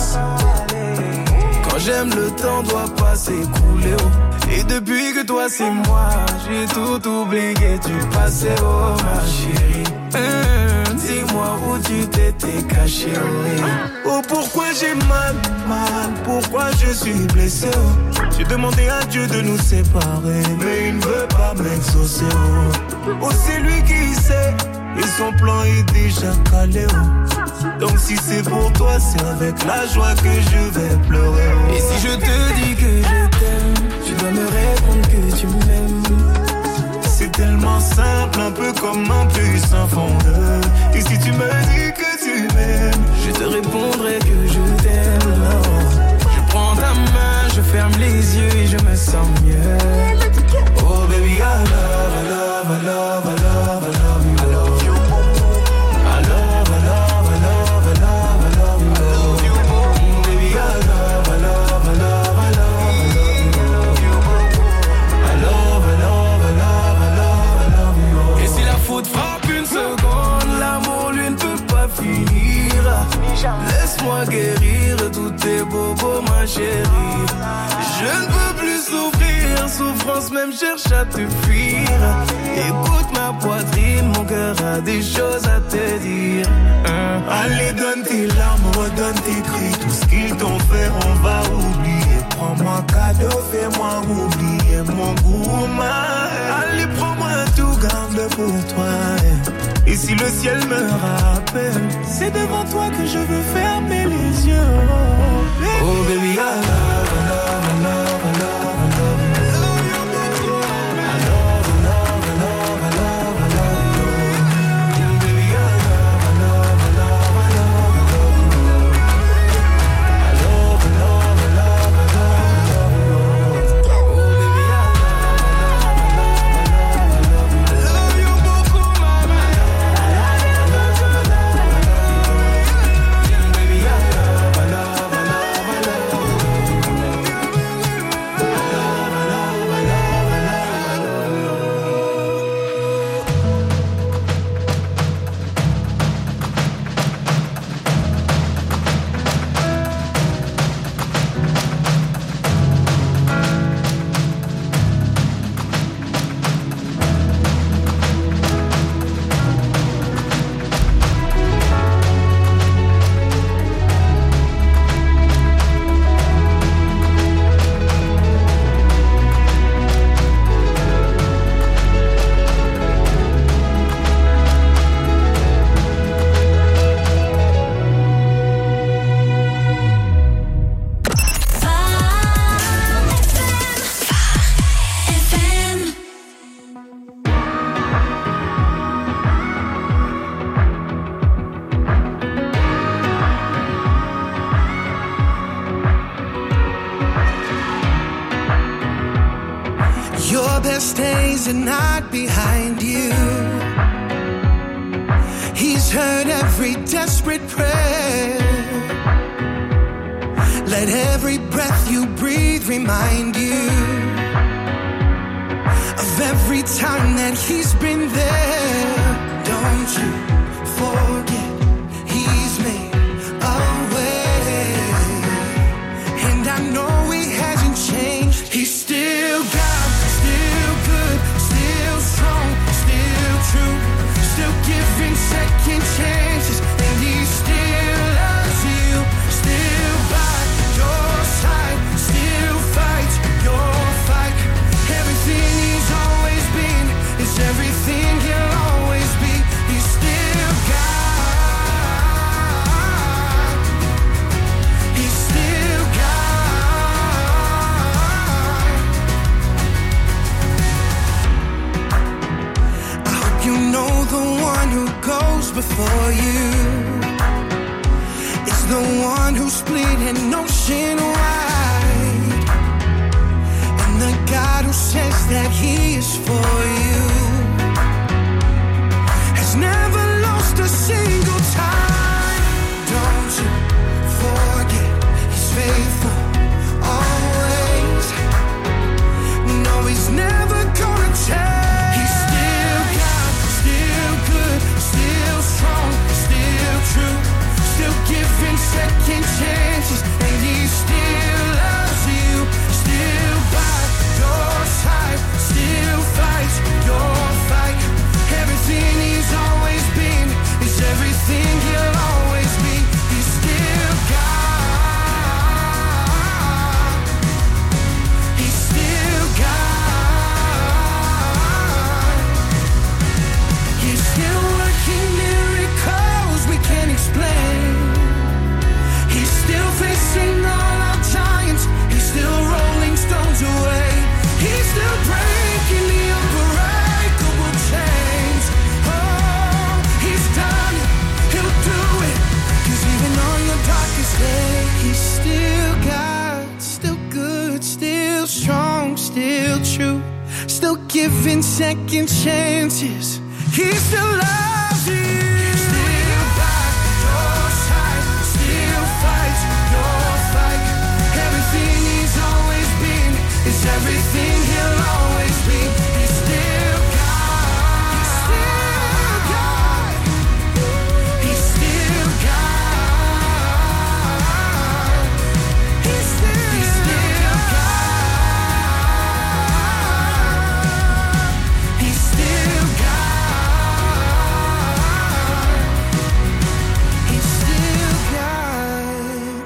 Quand j'aime, le temps doit pas s'écouler. Oh. Et depuis que toi c'est moi, j'ai tout oublié du passé. Oh ma chérie, mmh, dis-moi où tu t'étais caché. Oh, oh pourquoi j'ai mal, mal, pourquoi je suis blessé. Oh. J'ai demandé à Dieu de nous séparer, mais il ne veut pas m'exaucer. Oh, oh c'est lui qui sait, et son plan est déjà calé. Oh. Donc si c'est pour toi, c'est avec la joie que je vais pleurer. Oh. Et si je te dis que je t'aime, tu dois me répondre que tu m'aimes. C'est tellement simple, un peu comme un plus un fond de. Et si tu me dis que tu m'aimes, je te répondrai que je t'aime. Oh. Je prends ta main, je ferme les yeux et je me sens mieux. Oh baby, I love, I love, I love, I love, I love you. I love you. I love, I love, I love, I love, I love you. I love you. Mm, baby, I love, I love, I love, I love, I love you. I love, I love, I love, I love, I love you. Et si la faute frappe une seconde, l'amour lui ne peut pas finir. Laisse-moi guérir tous tes bobos, ma chérie. Je ne peux plus souffrir, souffrance même cherche à te fuir. Écoute ma poitrine, mon cœur a des choses à te dire. Hein? Allez, donne tes larmes, redonne tes cris. Tout ce qu'ils t'ont fait, on va oublier. Prends-moi cadeau, fais-moi oublier mon goût. Allez, prends-moi tout, garde pour toi. Et si le ciel me rappelle, c'est devant toi que je veux fermer les yeux. Oh baby, I love, I love, I love, I love, I love you. I love, I love, I love, I love, I love you. Baby, I love, I love, I love, I love, I love you. I love, I love, I love, I love, I love you. Oh baby, I love, I love, I love, I love, I love you. I love you beaucoup, mama. I love, I love, I love, I love you. Baby, I love, I love, I love, I love you. Your best days are not behind you. desperate prayer. Let every breath you breathe remind you of every time that he's been there. Don't you forget he's made a way. And I know he hasn't changed. He's still God, still good, still strong, still true, still giving second chances. And he still loves you, still by your side, still fights your fight. Everything he's always been is everything he'll always be. He's still God. He's still God. I hope you know the one who goes before you. It's the one who split an ocean wide. And the God who says that he is for you has never lost a single time. Don't you forget he's faithful always. No, he's never gonna change. He's still God, still good, still strong, still true, still giving second chances. And he still loves you, still by your side, still fights your fight. Everything he's always been is everything he'll always be. He's still God. He's still God. He's still working miracles we can't explain. He's still facing all our giants. He's still rolling stones away. He's still breaking the unbreakable chains. Oh, he's done it. He'll do it. 'Cause even on your darkest day, he's still God, still good, still strong, still true, still giving second chances. He still loves you. Still by your side, still fights your fight. Everything he's always been is everything he'll always be. He's still God. He's still God. He's still God. He's still, he's still God. He's still God. He's still God.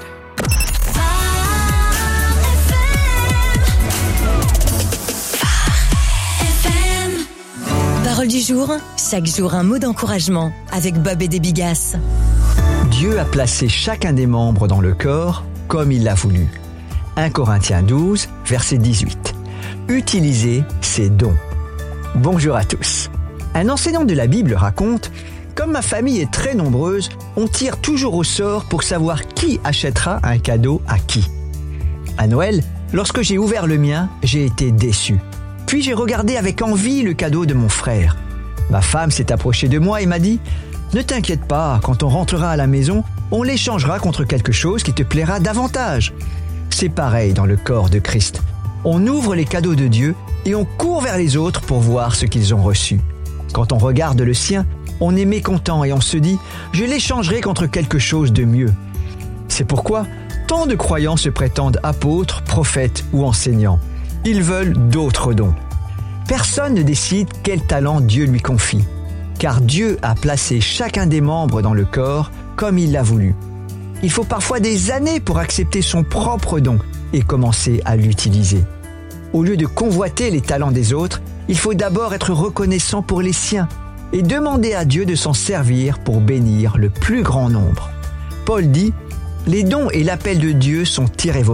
Parole du jour, chaque jour un mot d'encouragement avec Bob et des Bigasses. Dieu a placé chacun des membres dans le corps comme il l'a voulu. un Corinthiens douze, verset dix-huit. Utilisez ses dons. Bonjour à tous. Un enseignant de la Bible raconte « Comme ma famille est très nombreuse, on tire toujours au sort pour savoir qui achètera un cadeau à qui. » À Noël, lorsque j'ai ouvert le mien, j'ai été déçu. Puis j'ai regardé avec envie le cadeau de mon frère. Ma femme s'est approchée de moi et m'a dit « Ne t'inquiète pas, quand on rentrera à la maison, on l'échangera contre quelque chose qui te plaira davantage. » C'est pareil dans le corps de Christ. On ouvre les cadeaux de Dieu et on court vers les autres pour voir ce qu'ils ont reçu. Quand on regarde le sien, on est mécontent et on se dit « Je l'échangerai contre quelque chose de mieux. » C'est pourquoi tant de croyants se prétendent apôtres, prophètes ou enseignants. Ils veulent d'autres dons. Personne ne décide quel talent Dieu lui confie, car Dieu a placé chacun des membres dans le corps comme il l'a voulu. Il faut parfois des années pour accepter son propre don et commencer à l'utiliser. Au lieu de convoiter les talents des autres, il faut d'abord être reconnaissant pour les siens et demander à Dieu de s'en servir pour bénir le plus grand nombre. Paul dit « Les dons et l'appel de Dieu sont irrévocables »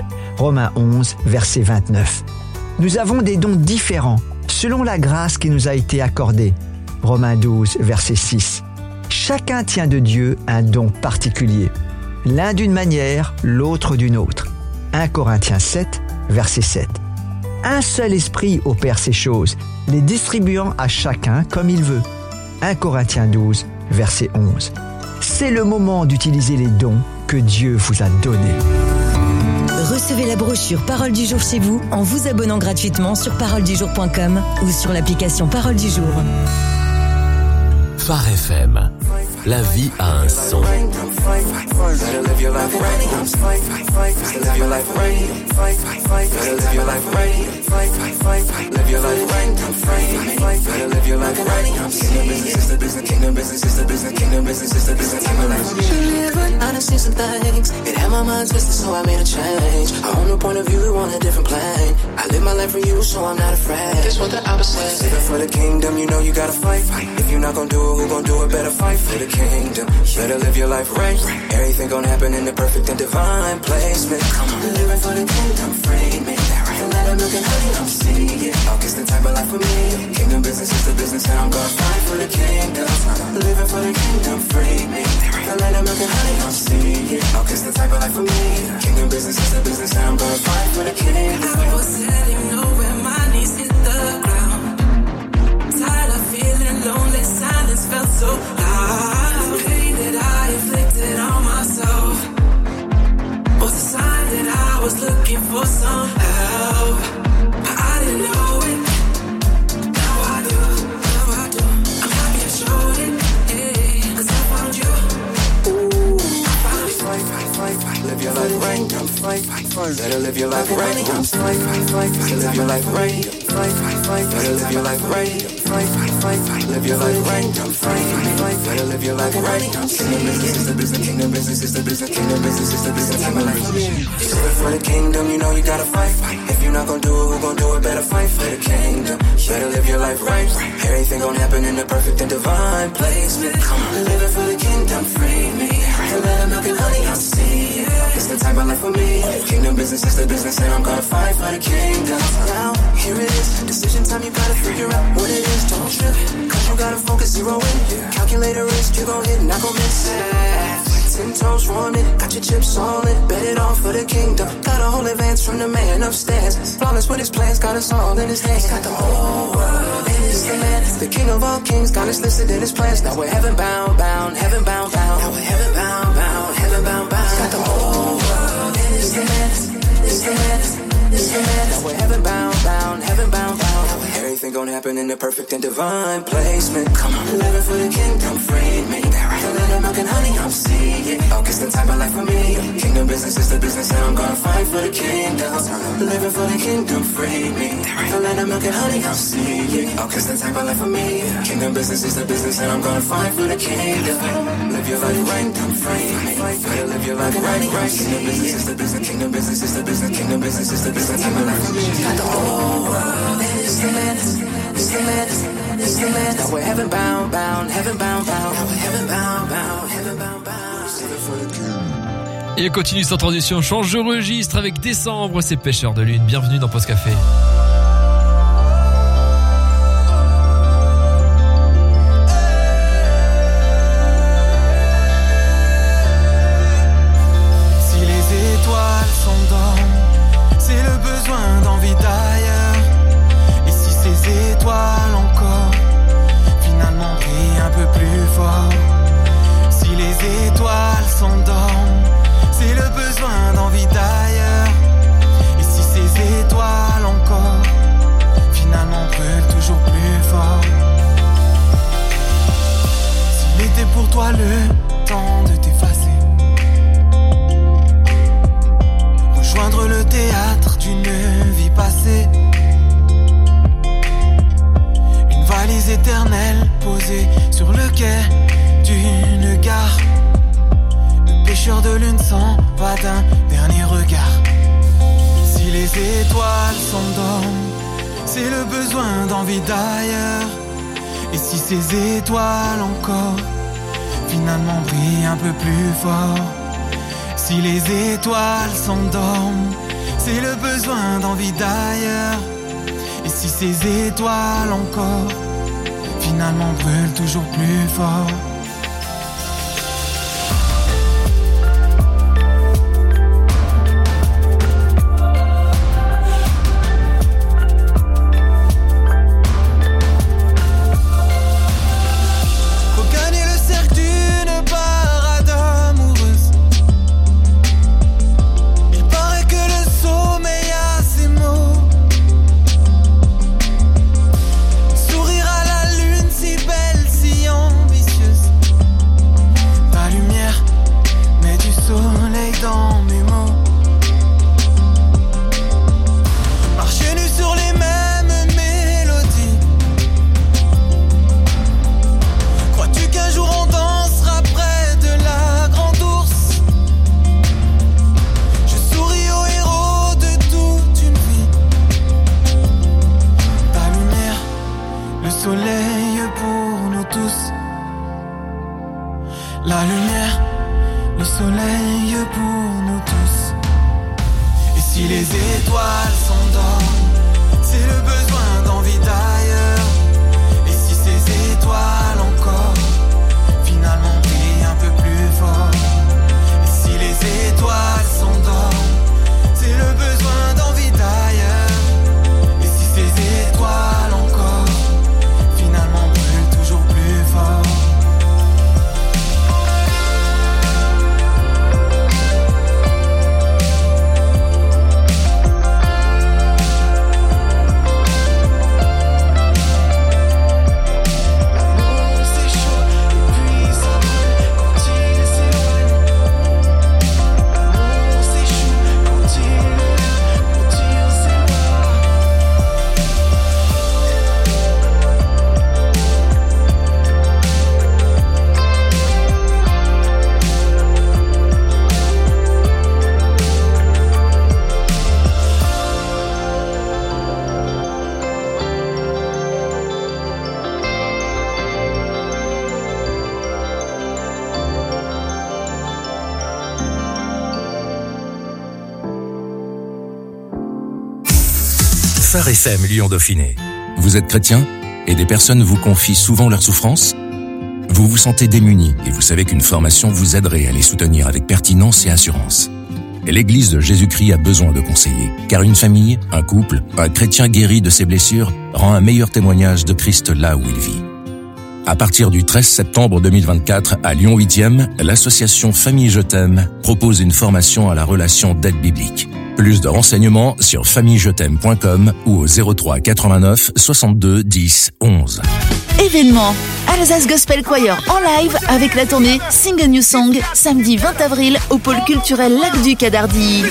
Romains onze, verset vingt-neuf. Nous avons des dons différents selon la grâce qui nous a été accordée. Romains douze, verset six. Chacun tient de Dieu un don particulier. L'un d'une manière, l'autre d'une autre. un Corinthiens sept, verset sept. Un seul esprit opère ces choses, les distribuant à chacun comme il veut. un Corinthiens douze, verset onze. c'est le moment d'utiliser les dons que Dieu vous a donnés. Recevez la brochure Parole du jour chez vous en vous abonnant gratuitement sur parole du jour point com ou sur l'application Parole du jour. Phare F M. La vie a un son. Better live your life right. Live your life right. Better live your life right. Live your life right. Better live your life right. Kingdom business is the business. Kingdom business is the business. Kingdom business is the business. Kingdom life. I done seen some things. It had my mind twisted, so I made a change. A whole new point of view on a different plane. I live my life for you, so I'm not afraid. That's what the opposite. Living for the kingdom, you know you gotta fight. If you're not gonna do it, who gonna do it? Better fight for the kingdom. Better live your life right. Everything gonna happen in the perfect and divine placement. Come on, living for the kingdom, free me. Don't let them look at honey, I'm seeing it. Oh, it's the type of life for me. Kingdom business is the business, and I'm gonna fight for the kingdom. Living for the kingdom, free me. Don't let them look at honey, I'm seeing it. Oh, it's the type of life for me. Kingdom business is the business, and I'm gonna fight for the kingdom. I was sitting nowhere, my knees hit the ground. Tired of feeling lonely, silence felt so loud. Pain that I inflicted on myself was a sign that I was looking for some help. I didn't know it. Now I do, now I do. I'm happy I showed it, yeah, 'cause I found you. Ooh, I found you. Fight, fight, fight, fight. Live your life right. Fight, fight, fight. Better live your life right. Fight, fight, fight. Live your life right. Fight, fight, fight. Better live your life right. Fight, fight, fight. Live your life right. Fight, fight, fight. Better live your life right. Kingdom business is the business. Kingdom business is the business. Kingdom business is the business. Kingdom life. Live for the kingdom, you know you gotta fight. If you're not gonna do it, who gonna do it? Better fight for the kingdom. Better live your life right. Everything gonna happen in the perfect and divine placement. Come on, living for the kingdom, free me. Don't let them milk and honey, I'll see it. It's the type of life for me. Kingdom business is the business, and I'm gonna fight for the kingdom. Now, here it is. Decision time, you gotta figure out what it is. Don't trip, cause you gotta focus, zero in. Calculator risk, you gon' hit, not gon' miss it. Ten toes running, got your chips on it. Bet it all for the kingdom. Got a whole advance from the man upstairs. Flawless with his plans, got us all in his hands. Got the whole world in his hands. The king of all kings, got us listed in his plans. Now we're heaven bound, bound, heaven bound, bound. Now we're heaven bound, bound, heaven bound, bound. Got the whole world in his hands, his hands, his hands. Now we're heaven bound, bound, heaven bound, bound. Now everything gonna happen in the perfect and divine placement. Come on, living for the kingdom, free me. Don't let them milk and honey, I'm seeing it. Oh, it's the type of life for me. Kingdom business is the business, and I'm gonna fight for the kingdom. Living for the kingdom, free me. Don't let them milk and honey, I'm seeing it. Oh, it's the type of life for me. Kingdom business is the business, and I'm gonna fight for the kingdom. Live your life right, I'm free. Better live your life right, right. Kingdom business is the business. Kingdom business is the business. Kingdom business is the business. Type of life for me. Got the whole world in his hands. His hands, his hands. Now we're heaven bound, bound, heaven bound, bound. Now we're heaven bound, bound, heaven bound, bound. Et on continue sans transition, on change de registre avec Décembre, c'est Pêcheurs de Lune. Bienvenue dans Post Café. Si les étoiles s'endorment, c'est le besoin d'envie d'ailleurs. Et si ces étoiles encore, finalement brillent un peu plus fort. Si les étoiles s'endorment, c'est le besoin d'envie d'ailleurs. Et si ces étoiles encore, finalement brûlent toujours plus fort. S'il était pour toi le temps de t'effacer, rejoindre le théâtre d'une vie passée, une valise éternelle posée sur le quai d'une gare, le pêcheur de lune s'en va d'un dernier regard. Si les étoiles s'endorment, c'est le besoin d'envie d'ailleurs. Et si ces étoiles encore, finalement brillent un peu plus fort. Si les étoiles s'endorment, c'est le besoin d'envie d'ailleurs. Et si ces étoiles encore, finalement brûlent toujours plus fort. Faut gagner le cercle d'une baraque. tous. La lumière, le soleil pour nous tous. Et si les étoiles s'endorment, c'est le besoin d'envie d'ailleurs. Et si ces étoiles encore finalement brillent un peu plus fort. Et si les étoiles s'endorment, c'est le besoin d'envie d'ailleurs. Et si ces étoiles encore finalement brûlent toujours plus fort. Phare F M Lyon Dauphiné. Vous êtes chrétien et des personnes vous confient souvent leurs souffrances? Vous vous sentez démuni et vous savez qu'une formation vous aiderait à les soutenir avec pertinence et assurance. L'Église de Jésus-Christ a besoin de conseillers, car une famille, un couple, un chrétien guéri de ses blessures rend un meilleur témoignage de Christ là où il vit. À partir du treize septembre deux mille vingt-quatre, à Lyon huitième, l'association Famille Je t'aime propose une formation à la relation d'aide biblique. Plus de renseignements sur famille je t'aime point com ou au zéro trois quatre-vingt-neuf soixante-deux dix onze. Événement Alsace Gospel Choir en live avec la tournée Sing a New Song samedi vingt avril au pôle culturel Lac-Duc à Dardilly.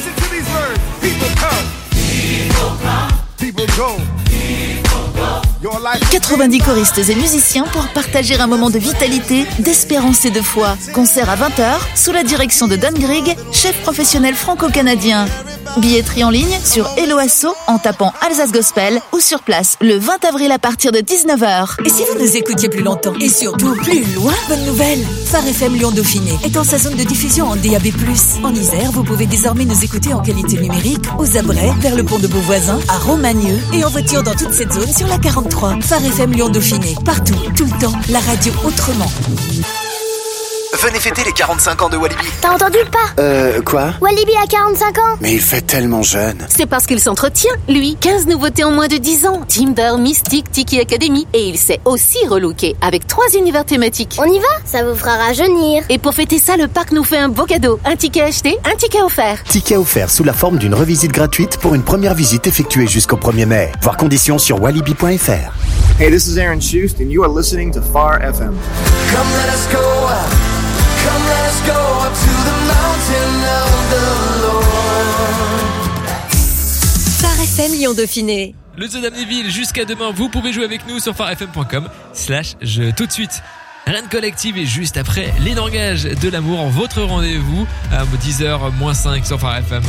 quatre-vingt-dix choristes et musiciens pour partager un moment de vitalité, d'espérance et de foi. Concert à vingt heures sous la direction de Don Grigg, chef professionnel franco-canadien. Billetterie en ligne sur Hello Asso en tapant Alsace Gospel ou sur place le vingt avril à partir de dix-neuf heures. Et si vous nous écoutiez plus longtemps et surtout plus loin, bonne nouvelle, Phare F M Lyon Dauphiné est dans sa zone de diffusion en D A B plus. En Isère, vous pouvez désormais nous écouter en qualité numérique aux Abrets, vers le pont de Beauvoisin, à Romagneux et en voiture dans toute cette zone sur la quarante-trois. Phare F M Lyon Dauphiné, partout, tout le temps, la radio autrement. Venez fêter les quarante-cinq ans de Walibi. T'as entendu pas? Euh, quoi? Walibi a quarante-cinq ans. Mais il fait tellement jeune. C'est parce qu'il s'entretient, lui. quinze nouveautés en moins de dix ans. Timber, Mystique, Tiki Academy. Et il s'est aussi relooké avec trois univers thématiques. On y va? Ça vous fera rajeunir. Et pour fêter ça, le parc nous fait un beau cadeau. Un ticket acheté, un ticket offert. Ticket offert sous la forme d'une revisite gratuite pour une première visite effectuée jusqu'au premier mai. Voir conditions sur walibi point f r. Hey, this is Aaron Schust and you are listening to Phare F M. Come let us go up. Come let us go up to the mountain of the Lord. Phare F M Lyon Dauphiné. Le The Damnéville jusqu'à demain. Vous pouvez jouer avec nous sur phare f m point com slash jeu. Tout de suite, Rennes Collective et juste après les langages de l'amour. Votre rendez-vous à dix heures moins cinq sur Phare F M.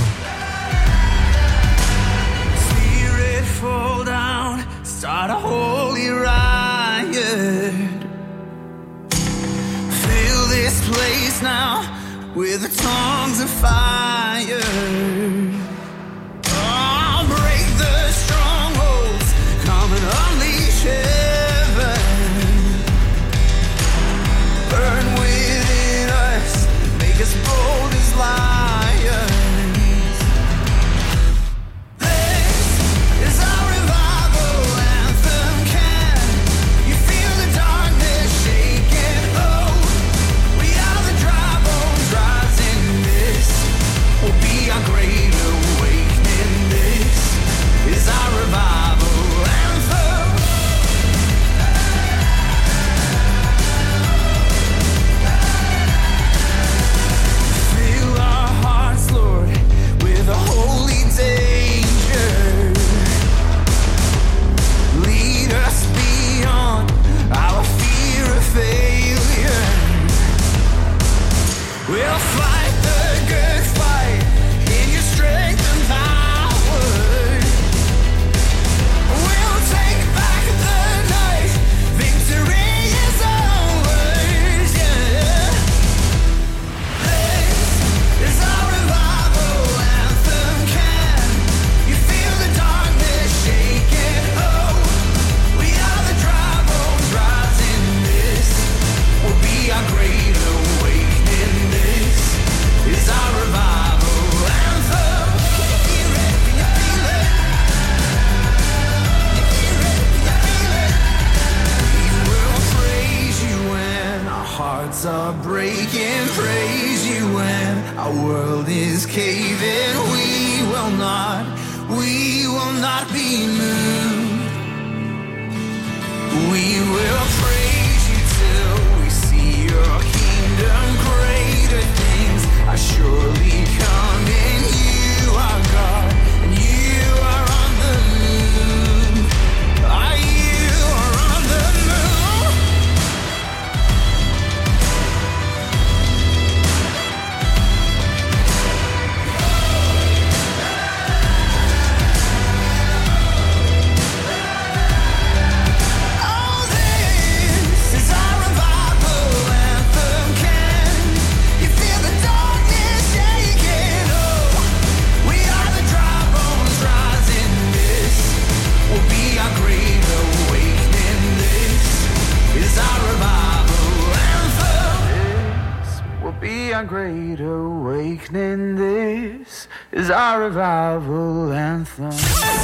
Spirit fall down, start a holy riot. Fill this place now with the tongues of fire. Oh, break the strongholds, come and unleash heaven. Burn within us, make us bold as lions. This is our revival anthem. Can you feel the darkness shaking? Oh, we are the dry bones rising. This will be our great awakening. This is our revival anthem. Feel our hearts are breaking. Praise you when our world is caving. We will not, we will not be moved. We will praise you till we see your kingdom. Greater things are surely coming. You are God and you are on the move. Are you are on the move? Oh, this is our revival anthem. Can you feel the darkness shaking? Oh, we are the dry bones rising. This will be our great awakening. This is our revival anthem. This will be our great awakening. This is our revival anthem.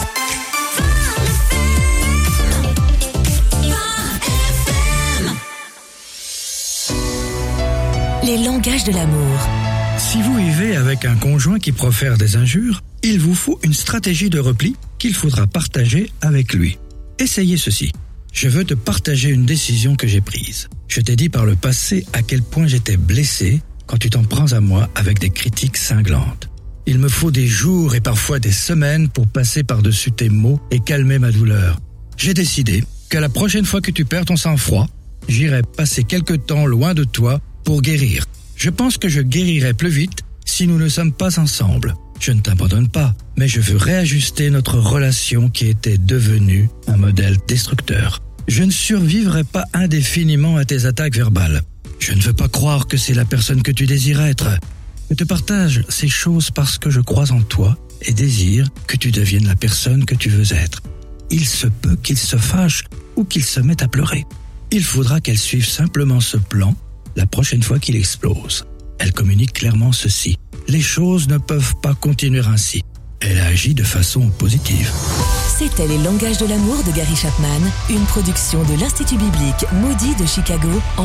Les langages de l'amour. Si vous vivez avec un conjoint qui profère des injures, il vous faut une stratégie de repli qu'il faudra partager avec lui. Essayez ceci. Je veux te partager une décision que j'ai prise. Je t'ai dit par le passé à quel point j'étais blessé quand tu t'en prends à moi avec des critiques cinglantes. Il me faut des jours et parfois des semaines pour passer par-dessus tes mots et calmer ma douleur. J'ai décidé que la prochaine fois que tu perds ton sang-froid, j'irai passer quelque temps loin de toi pour guérir. Je pense que je guérirai plus vite si nous ne sommes pas ensemble. Je ne t'abandonne pas, mais je veux réajuster notre relation qui était devenue un modèle destructeur. Je ne survivrai pas indéfiniment à tes attaques verbales. Je ne veux pas croire que c'est la personne que tu désires être. Je te partage ces choses parce que je crois en toi et désire que tu deviennes la personne que tu veux être. Il se peut qu'il se fâche ou qu'il se mette à pleurer. Il faudra qu'elle suive simplement ce plan la prochaine fois qu'il explose. Elle communique clairement ceci. Les choses ne peuvent pas continuer ainsi. Elle agit de façon positive. C'était Les langages de l'amour de Gary Chapman, une production de l'Institut biblique Moody de Chicago en